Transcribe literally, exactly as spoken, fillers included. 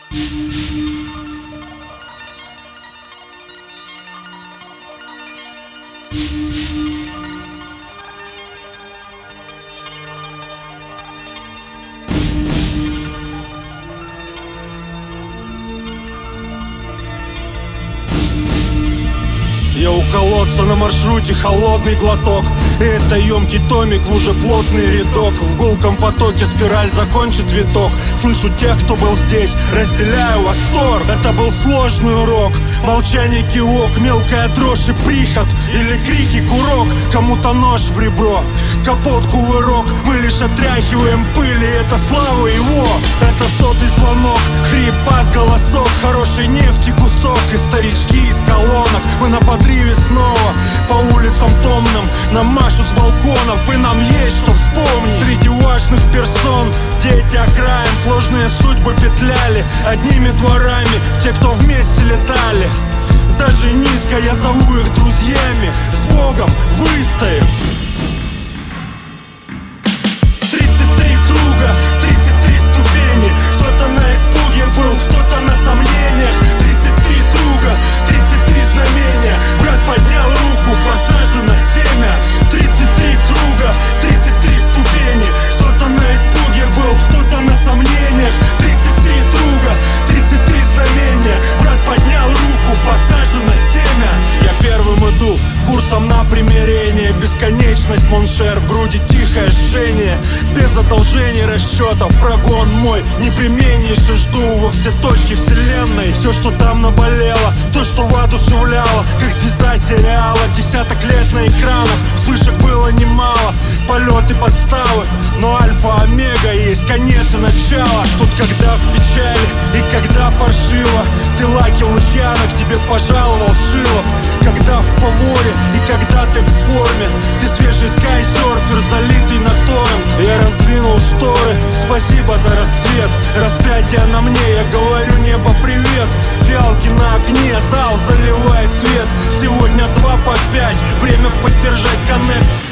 Я у колодца на маршруте, холодный глоток. И это емкий томик в уже плотный рядок. В гулком потоке спираль закончит виток. Слышу тех, кто был здесь, разделяю восторг. Это был сложный урок. Молчание, кивок, мелкая дрожь и прихот. Или крики, курок, кому-то нож в ребро. Капот, кувырок, мы лишь отряхиваем пыль, и это слава его. Это сотый звонок, хрип, бас, голосок. Хорошей нефти кусок, и старички из колонок. Мы на подриве снова, по улицам томным. Нам машут с балконов, и нам есть что вспомнить. Среди важных персон, дети окраин, сложные судьбы петляли одними дворами, те, кто вместе летали. Даже низко я зову их друзьями. С Богом выстоим. Тридцать три круга, тридцать три ступени. Кто-то на испуге был, кто-то на сомнениях. Тридцать три друга, тридцать три знамения. Брат поднял руку, посажено семя. Тридцать три круга, тридцать три ступени. Кто-то на испуге был, кто-то на сомнениях. Тридцать три друга, тридцать три знамения. Брат поднял руку, посажено семя. Я первым иду, курсом на примирение. Бесконечность, моншер, в груди тихое жжение. Без одолжений расчетов, прогон мой непременнейший. Жду во все точки вселенной. Все, что там наболело, то, что воодушевляло, как звезда сериала. Десяток лет на экранах, вспышек было немало. Полеты, подставы, но альфа-омега есть конец и начало. Тут когда в печали и когда паршиво, ты лаки лучьяна, к тебе пожаловал Шилов. Когда в фаворе и когда ты в форме, ты свежий скайсерфер, залитый на торрент. Я раздвинул шторы, спасибо за рассвет. Распятие на мне, я говорю небо привет. Фиалки на окне, зал заливает свет. Сегодня два по пять, время поддержать коннект.